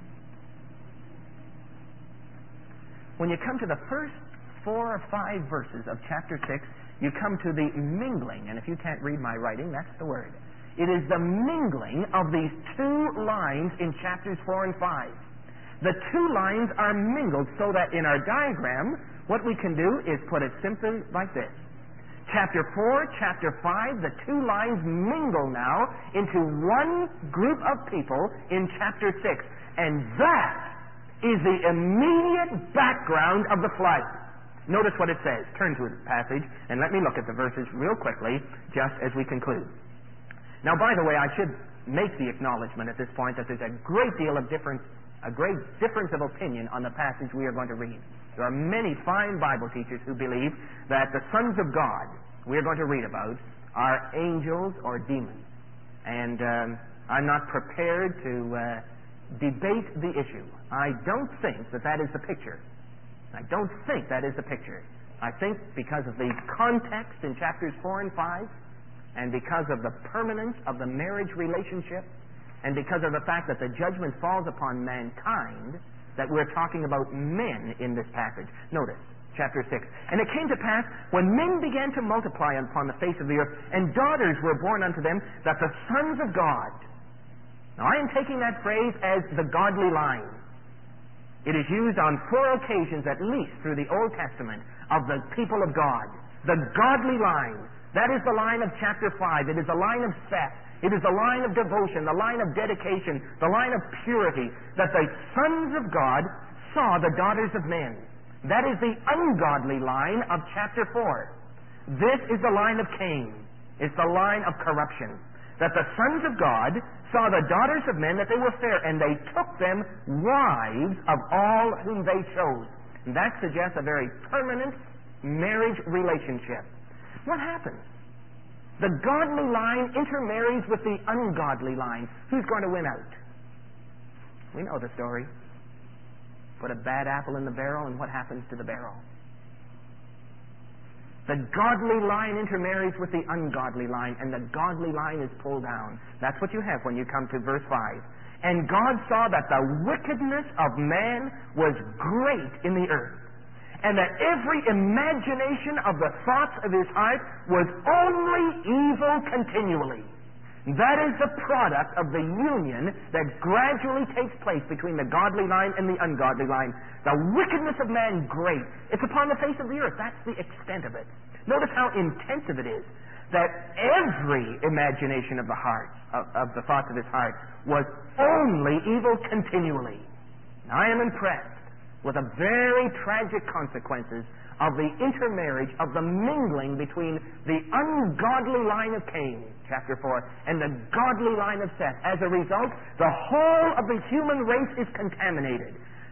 when you come to the first four or five verses of chapter six, you come to the mingling, and if you can't read my writing, that's the word. It is the mingling of these two lines in chapters four and five. The two lines are mingled so that in our diagram, what we can do is put it simply like this. Chapter four, chapter five, the two lines mingle now into one group of people in chapter six. And that is the immediate background of the flood. Notice what it says. Turn to the passage and let me look at the verses real quickly just as we conclude. Now, by the way, I should make the acknowledgement at this point that there's a great deal of difference, a great difference of opinion on the passage we are going to read. There are many fine Bible teachers who believe that the sons of God we are going to read about are angels or demons. And um, I'm not prepared to uh, debate the issue. I don't think that that is the picture. I don't think that is the picture. I think because of the context in chapters four and five, and because of the permanence of the marriage relationship, and because of the fact that the judgment falls upon mankind, that we're talking about men in this passage. Notice, chapter six. And it came to pass, when men began to multiply upon the face of the earth, and daughters were born unto them, that the sons of God... Now, I am taking that phrase as the godly line. It is used on four occasions, at least, through the Old Testament, of the people of God. The godly line. That is the line of chapter five. It is the line of Seth. It is the line of devotion, the line of dedication, the line of purity, that the sons of God saw the daughters of men. That is the ungodly line of chapter four. This is the line of Cain. It's the line of corruption. That the sons of God saw the daughters of men, that they were fair, and they took them wives of all whom they chose. And that suggests a very permanent marriage relationship. What happens? The godly line intermarries with the ungodly line. Who's going to win out? We know the story. Put a bad apple in the barrel, and what happens to the barrel? The godly line intermarries with the ungodly line, and the godly line is pulled down. That's what you have when you come to verse five. And God saw that the wickedness of man was great in the earth, and that every imagination of the thoughts of his heart was only evil continually. That is the product of the union that gradually takes place between the godly line and the ungodly line. The wickedness of man great. It's upon the face of the earth. That's the extent of it. Notice how intensive it is. That every imagination of the heart, of, of the thoughts of his heart, was only evil continually. Now, I am impressed with the very tragic consequences of the intermarriage, of the mingling between the ungodly line of Cain, chapter four, and the godly line of Seth. As a result, the whole of the human race is contaminated.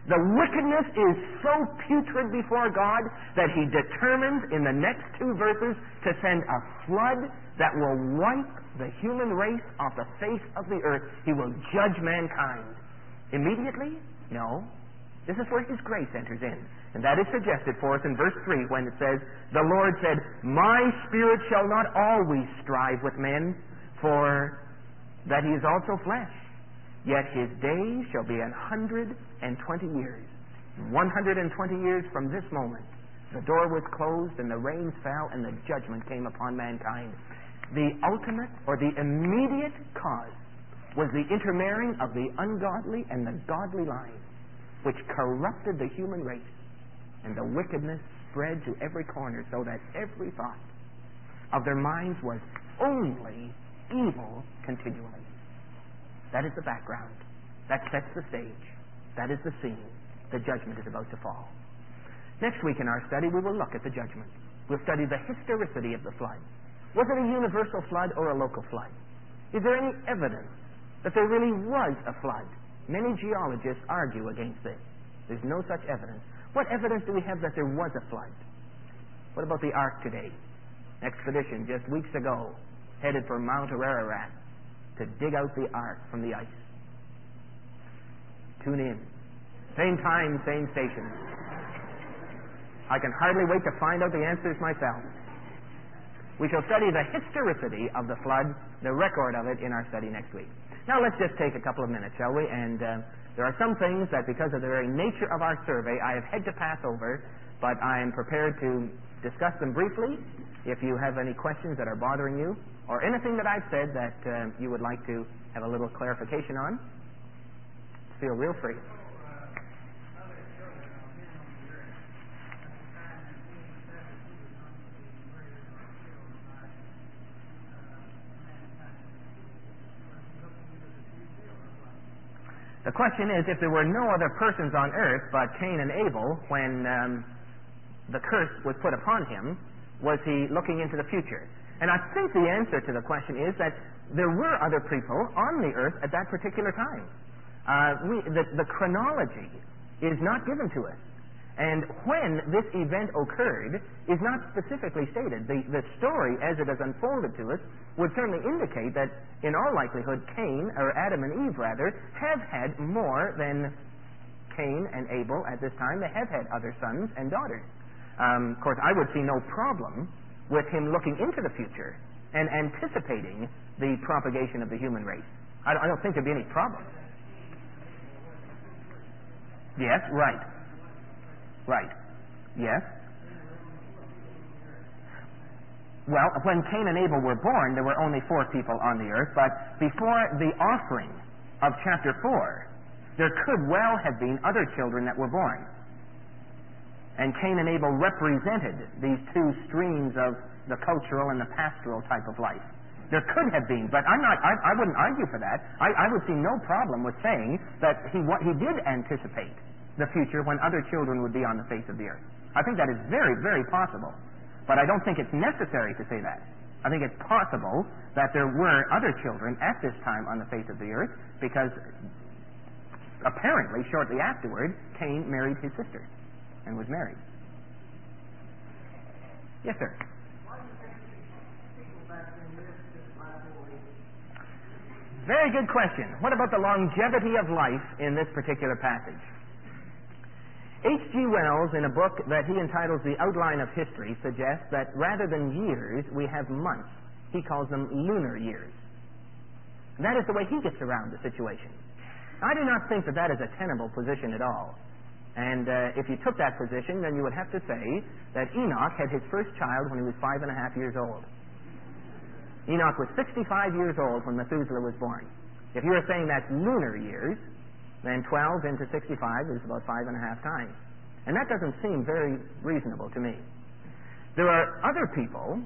The wickedness is so putrid before God that he determines in the next two verses to send a flood that will wipe the human race off the face of the earth. He will judge mankind. Immediately? No. This is where his grace enters in. And that is suggested for us in verse three when it says, the Lord said, my spirit shall not always strive with men, for that he is also flesh. Yet his days shall be an hundred and twenty years. One hundred and twenty years from this moment, the door was closed and the rains fell and the judgment came upon mankind. The ultimate or the immediate cause was the intermarrying of the ungodly and the godly line, which corrupted the human race, and the wickedness spread to every corner, so that every thought of their minds was only evil continually. That is the background. That sets the stage. That is the scene. The judgment is about to fall. Next week in our study, we will look at the judgment. We'll study the historicity of the flood. Was it a universal flood or a local flood? Is there any evidence that there really was a flood? Many geologists argue against this. There's no such evidence. What evidence do we have that there was a flood? What about the ark today? Expedition just weeks ago headed for Mount Ararat to dig out the ark from the ice. Tune in. Same time, same station. I can hardly wait to find out the answers myself. We shall study the historicity of the flood, the record of it, in our study next week. Now let's just take a couple of minutes, shall we? And uh, there are some things that, because of the very nature of our survey, I have had to pass over, but I am prepared to discuss them briefly. If you have any questions that are bothering you, or anything that I've said that uh, you would like to have a little clarification on, feel real free. The question is, if there were no other persons on earth but Cain and Abel when um, the curse was put upon him, was he looking into the future? And I think the answer to the question is that there were other people on the earth at that particular time. Uh, we, the, the chronology is not given to us. And when this event occurred is not specifically stated. The, the story, as it is unfolded to us, would certainly indicate that, in all likelihood, Cain, or Adam and Eve rather, have had more than Cain and Abel at this time. They have had other sons and daughters. Um, of course, I would see no problem with him looking into the future and anticipating the propagation of the human race. I don't, I don't think there'd be any problem. Yes, right. Right. Yes. Well, when Cain and Abel were born, there were only four people on the earth, but before the offering of chapter four, there could well have been other children that were born. And Cain and Abel represented these two streams of the cultural and the pastoral type of life. There could have been, but I'm not. I, I wouldn't argue for that. I, I would see no problem with saying that he what he did anticipate the future when other children would be on the face of the earth. I think that is very, very possible, but I don't think it's necessary to say that. I think it's possible that there were other children at this time on the face of the earth, because apparently shortly afterward, Cain married his sister and was married. Yes, sir. Very good question. What about the longevity of life in this particular passage? H G Wells, in a book that he entitles The Outline of History, suggests that rather than years, we have months. He calls them lunar years. And that is the way he gets around the situation. I do not think that that is a tenable position at all. And uh, if you took that position, then you would have to say that Enoch had his first child when he was five and a half years old. Enoch was sixty-five years old when Methuselah was born. If you were saying that's lunar years, then twelve into sixty-five is about five and a half times. And that doesn't seem very reasonable to me. There are other people,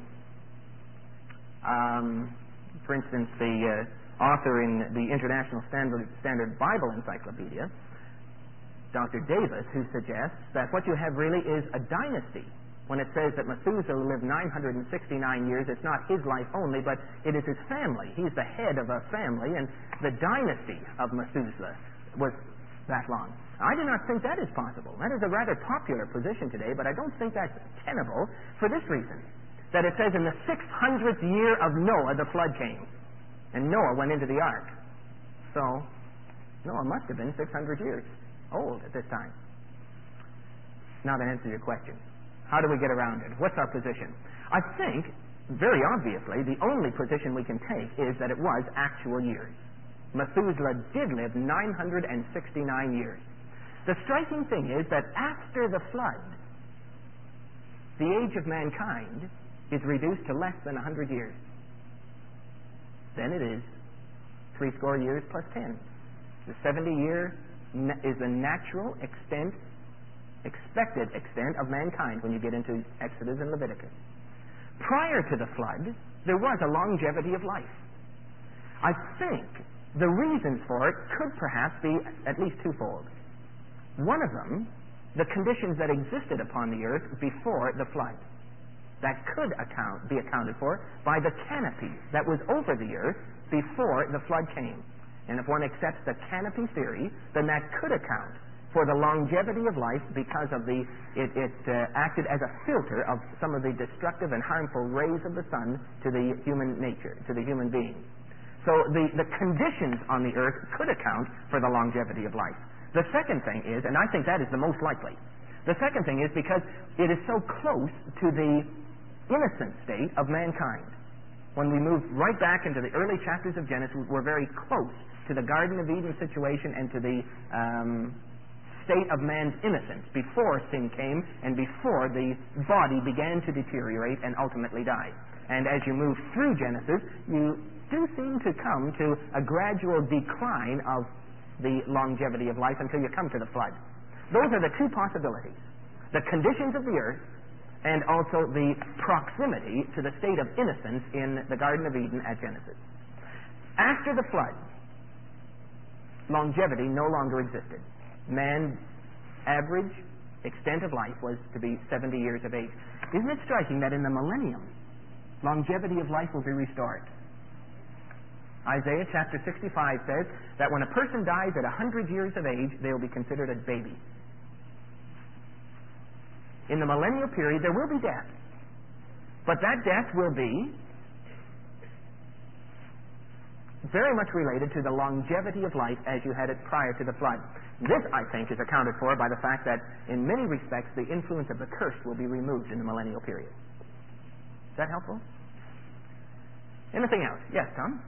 um, for instance, the uh, author in the International Standard, Standard Bible Encyclopedia, Doctor Davis, who suggests that what you have really is a dynasty. When it says that Methuselah lived nine hundred sixty-nine years, it's not his life only, but it is his family. He's the head of a family, and the dynasty of Methuselah was that long. I do not think that is possible. That is a rather popular position today, but I don't think that's tenable for this reason, that it says in the six hundredth year of Noah the flood came, and Noah went into the ark. So Noah must have been six hundred years old at this time. Now to answer your question, how do we get around it? What's our position? I think, very obviously, the only position we can take is that it was actual years. Methuselah did live nine hundred sixty-nine years. The striking thing is that after the flood, the age of mankind is reduced to less than one hundred years. Then it is three score years plus ten. The seventy year is the natural extent, expected extent of mankind when you get into Exodus and Leviticus. Prior to the flood, there was a longevity of life. I think the reasons for it could perhaps be at least twofold. One of them, the conditions that existed upon the earth before the flood. That could account, be accounted for by the canopy that was over the earth before the flood came. And if one accepts the canopy theory, then that could account for the longevity of life because of the it, it uh, acted as a filter of some of the destructive and harmful rays of the sun to the human nature, to the human being. So the, the conditions on the earth could account for the longevity of life. The second thing is, and I think that is the most likely, the second thing is because it is so close to the innocent state of mankind. When we move right back into the early chapters of Genesis, we're very close to the Garden of Eden situation and to the um, state of man's innocence before sin came and before the body began to deteriorate and ultimately die. And as you move through Genesis, you do seem to come to a gradual decline of the longevity of life until you come to the flood. Those are the two possibilities. The conditions of the earth and also the proximity to the state of innocence in the Garden of Eden at Genesis. After the flood, longevity no longer existed. Man's average extent of life was to be seventy years of age. Isn't it striking that in the millennium, longevity of life will be restored? Isaiah chapter sixty-five says that when a person dies at one hundred years of age, they will be considered a baby. In the millennial period, there will be death. But that death will be very much related to the longevity of life as you had it prior to the flood. This, I think, is accounted for by the fact that in many respects the influence of the curse will be removed in the millennial period. Is that helpful? Anything else? Yes, Tom?